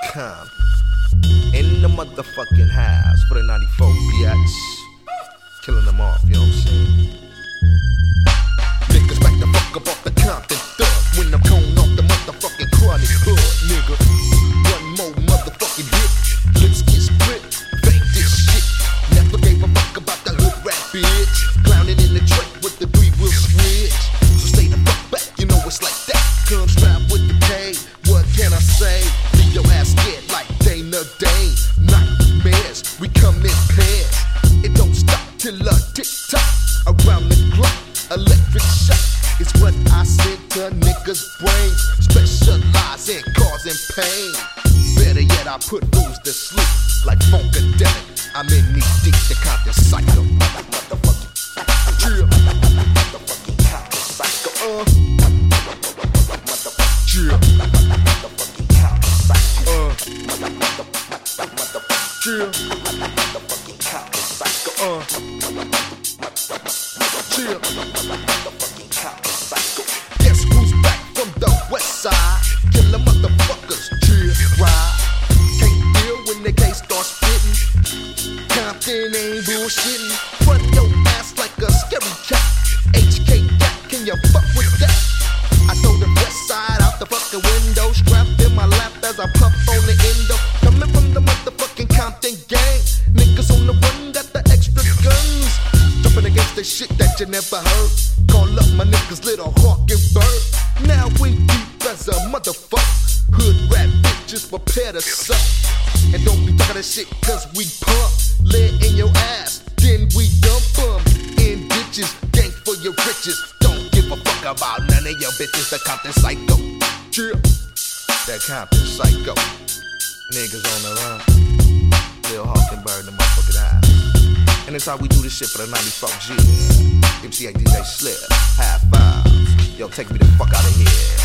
In the motherfucking house for the 94 bitch. Killing them off, you know what I'm saying? Niggas back the fuck up off the Compton thug. When I'm going off the motherfucking chronic hood, nigga. One more motherfucking hit. Lips get split, fake this shit. Never gave a fuck about the hood rap bitch. Clowning in the truck with the 3-wheel switch. So stay the fuck back, you know it's like that. Come strap with the K, what can I say? Leave your ass scared like Dana Dane. Nightmares, we come in pairs. It don't stop till a tick-tock. Around the clock, electric shock is what I send to niggas' brains. Specialize in causing pain. Better yet, I put fools to sleep like Funkadelic. I'm in knee deep, the Compton Psycho. Motherfucking drill. Motherfucking Compton Psycho. Drill. Motherfucking Compton Psycho. Drill. Motherfucking Compton Psycho. Chill. Motherfucking Compton Psycho. Guess who's back from the west side? Killer motherfuckers, chill, ride. Can't deal when the case starts spitting. Compton ain't bullshitting. Run your ass like a scary cat. HK cat, can you fuck with that? I throw the west side out the fucking window. Strapped in my lap as I puff on the endo. Coming from the motherfucking Compton gang. Niggas on the run got the extra guns. Jumping against the shit that you never heard. Call up my niggas Little Hawk and Bird. Now we deep as a motherfucker. Hood rap bitches prepare to suck. And don't be talking that shit cause we pump. Lead in your ass, then we dump them. In ditches, gang for your riches. Don't give a fuck about none of your bitches. The Compton Psycho. Chill. That Compton Psycho. Niggas on the run. Lil Hawk and Bird in the motherfucking house. And that's how we do this shit for the 94 G. MCA DJ Slip. High fives. Yo, take me the fuck out of here.